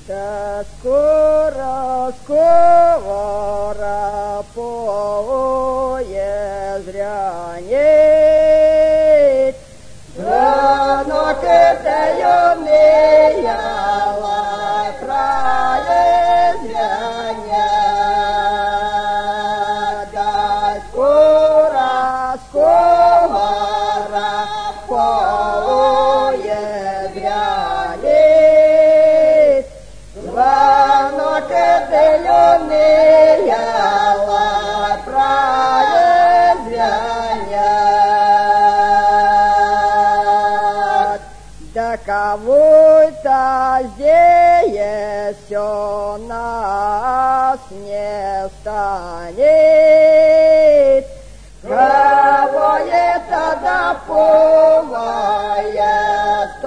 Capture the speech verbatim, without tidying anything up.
Да скоро, скоро поезрянет, звонок это юный алай проезрянет. Да скоро, скоро поезрянет, звонок это юный алай проезрянет. Да кого-то здесь все нас не станет, кого это допомогает.